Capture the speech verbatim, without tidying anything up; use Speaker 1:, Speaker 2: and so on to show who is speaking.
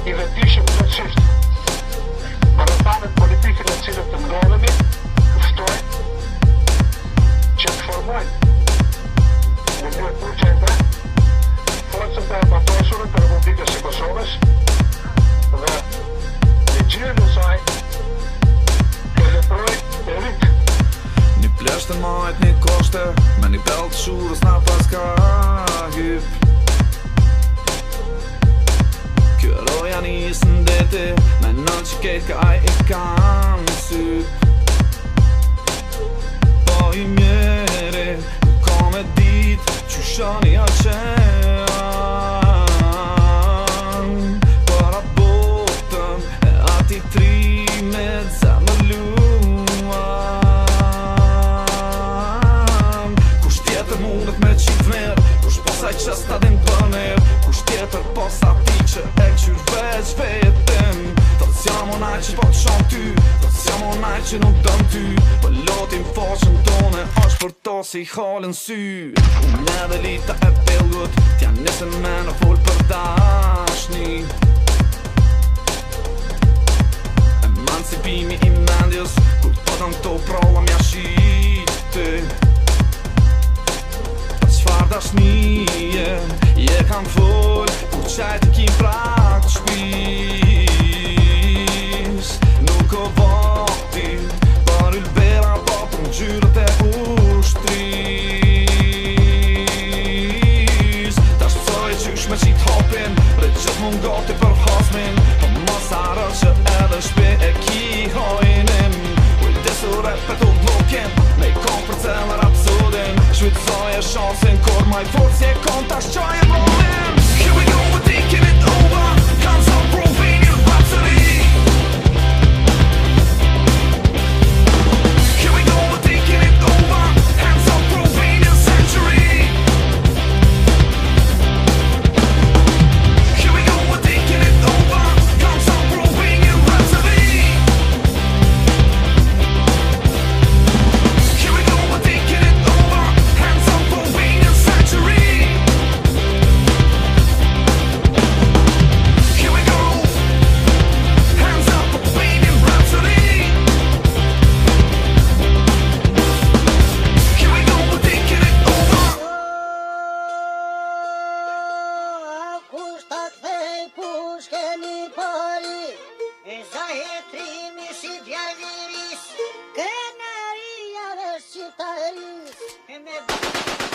Speaker 1: i vetishëm plotësisht. Barëtanët politike në cilët të mbrohemi, ftoj që të formojnë në një urgjente forcën të armatosurën të Republikës së Kosovës dhe ligjin e saj të leproj e rritë.
Speaker 2: Një pleshtë të majt një koshte me një belt shurës na pas ka hyp. Kjo roja njësë në deti me në që ketë ka aj i kam syp. Po i mjeri ka me dit që shani a qenë për a botën e ati trimet se më luan. Kusht tjetër mundet me qit merë, kusht posaj qës ta din për merë, kusht tjetër posa ti që e këqyr veç vetem. Thot s'jam onaj që po të shon ty, thot s'jam onaj që nuk dëm ty, për lotin foqën tone është për to si halën sy. Unë edhe lita e pelgut, t'ja nisën me në full për dashni. Emancipimi i mendjes, kur të pëtën këto prolla mja shite. Për qfar dashnije, je kam full, kur qajt i kim prak të shpis. Nuk o vati, për ylbera po për në gjyrët e ushtris. Ta shpësoj qysh me qit hopin, re qët mund gati për hasmin, për mos arë që edhe shpe e ki hojnin. Ujdesu repet u blokin, me i kom për cellë rapsodin, shvitsoj e shansin kur maj fort si e kom ta shqoj e rolin. Here we go, we're taking it over, comes on Provenian Rhapsody. Here we go, we're taking it over, hands on Provenian Century. Here we go, we're taking it over, comes on Provenian Rhapsody. Here we go, we're taking it over, hands on Provenian Century. Here we go, hands up Provenian Rhapsody. Here we go, we're taking it over.
Speaker 3: Kushta kthej pushken i pari, e zahetrimi si djalliris, krenaria dhe shqiptaris, e me